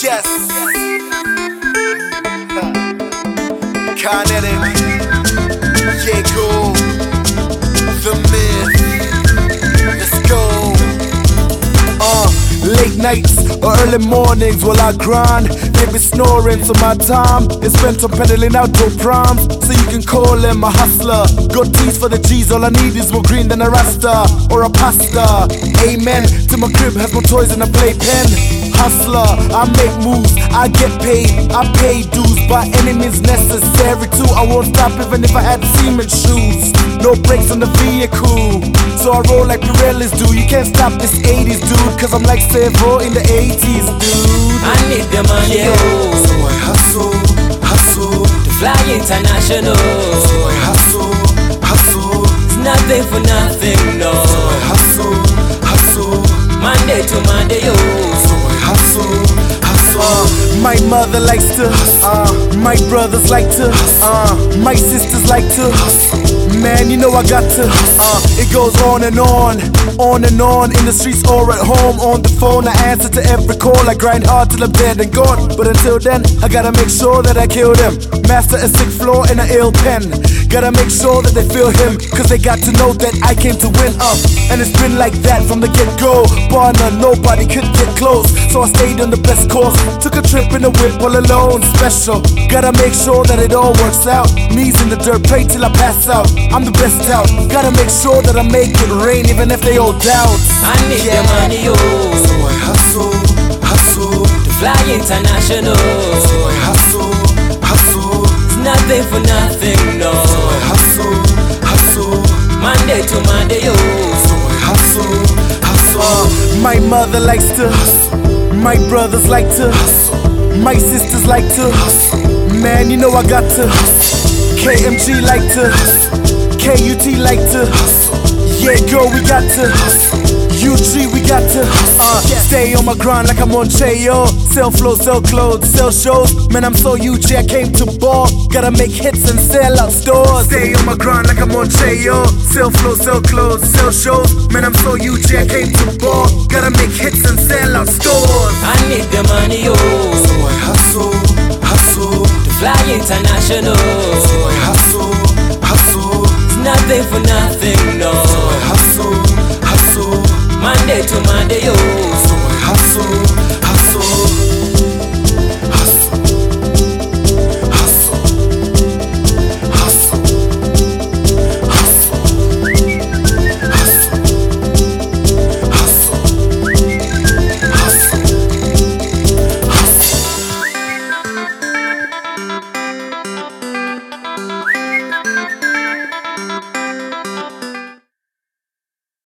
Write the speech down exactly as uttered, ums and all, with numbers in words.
Yes. Kinetic. Jago. The myth. Let's go. Uh, late nights or early mornings while I grind. They be snoring, so my time is spent on peddling outdoor proms. So you can call him a hustler. Got teas for the G's, all I need is more green than a rasta or a pasta. Amen to my crib, has more toys than a playpen. Hustler, I make moves, I get paid, I pay dues by any means necessary too. I won't stop even if I had cement shoes. No brakes on the vehicle, so I roll like Pirellis do. You can't stop this eighties dude, cause I'm like Sevo in the eighties dude. I need the money, yeah. Oh. So I hustle, hustle to fly international. So I hustle, hustle. It's nothing for nothing, no. So I hustle, hustle Monday to Monday, yo. So I hustle, hustle. Uh, my mother likes to, uh, my brothers like to, uh, my sisters like to. Man, you know I got to. Uh, it goes on and on, on and on. In the streets or at home, on the phone. I answer to every call. I grind hard till I'm dead and gone. But until then, I gotta make sure that I kill them. Master a sick floor and an ill pen. Gotta make sure that they feel him, cause they got to know that I came to win up. And it's been like that from the get-go. Bar none, nobody could get close. So I stayed on the best course. Took a trip in a whip all alone, special. Gotta make sure that it all works out. Knees in the dirt, pray till I pass out. I'm the best out. Gotta make sure that I make it rain, even if they all doubt. I need yeah. the money, yo. So I hustle, hustle to fly international. So I hustle, hustle. It's nothing for nothing, no. So I hustle, hustle Monday to Monday, yo. So I hustle, hustle. Uh, my mother likes to hustle. My brothers like to hustle. My sisters like to hustle. Man, you know I got to hustle. K M G like to hustle. K U T like to hustle. Yeah, girl, we got to hustle. U G, we got to uh, stay on my grind like I'm on Chayo. Sell flow, sell clothes, sell shows. Man, I'm so U G, I came to ball. Gotta make hits and sell out stores. Stay on my grind like I'm on Chayo. Sell flow, sell clothes, sell shows. Man, I'm so U G, I came to ball. Gotta make hits and sell out stores. I need the money, yo. So I hustle, hustle to fly international. So I hustle, hustle. It's nothing for nothing, no. So I hustle, hustle Monday to Monday, yo.